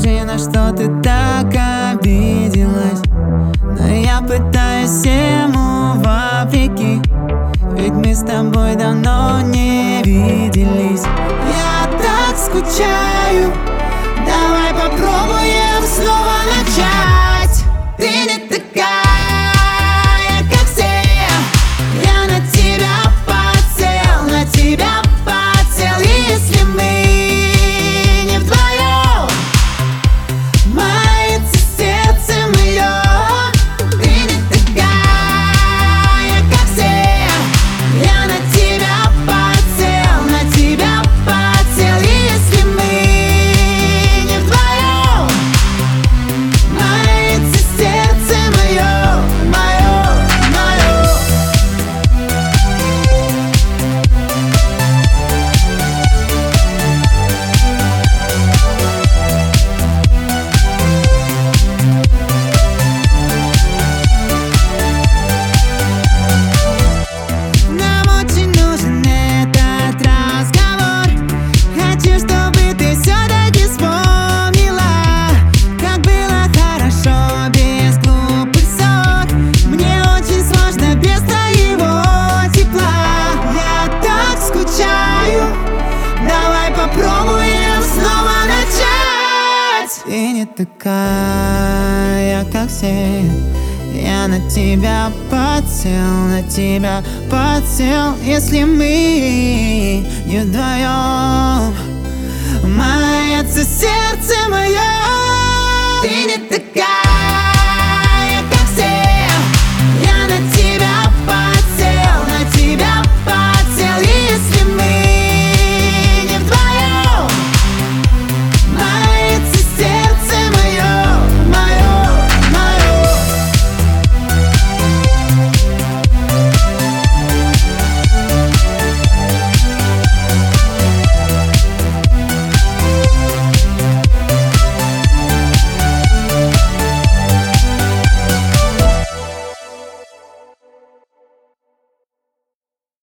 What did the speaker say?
Скажи, на что ты так обиделась? Но я пытаюсь всему вопреки, ведь мы с тобой давно не виделись. Я так скучаю, давай попробуем снова начать. Ты не такая, как все. Я на тебя подсел, на тебя подсел. И если мы не вдвоем, мается сердце мое. Ты не такая, как все. Я на тебя подсел, на тебя подсел. И если мы не вдвоем, мается сердце мое, мое, мое. Нам очень нужен этот разговор. Хочу, чтобы ты все-таки вспомнила, как было хорошо без глупых ссор. Мне очень сложно без твоего тепла. Я так скучаю, давай попробуем снова начать. Ты не такая, как все. Я на тебя подсел, на тебя подсел. Если мы не вдвоем, мается сердце мое. Ты не такая.